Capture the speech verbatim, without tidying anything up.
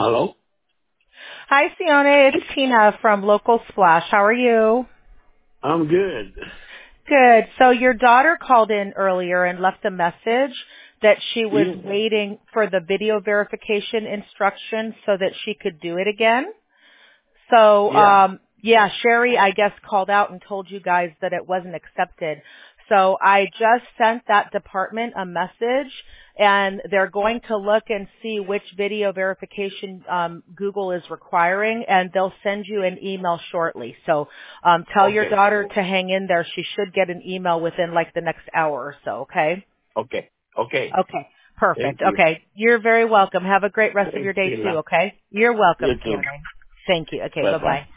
Hello? Hi, Sione. It's Tina from Local Splash. How are you? I'm good. Good. So your daughter called in earlier and left a message that she was Yeah. waiting for the video verification instructions so that she could do it again. So, Yeah. um, yeah, Sherry, I guess, called out and told you guys that it wasn't accepted. So I just sent that department a message, and they're going to look and see which video verification um, Google is requiring, and they'll send you an email shortly. So um, tell your Okay. daughter to hang in there. She should get an email within like the next hour or so, okay? Okay. Okay. Okay. Thank Perfect. you. Okay. You're very welcome. Have a great rest of Thanks, your day, too, Tina. okay? You're welcome, You too. Sione. Thank you. Okay, Bye-bye. bye-bye.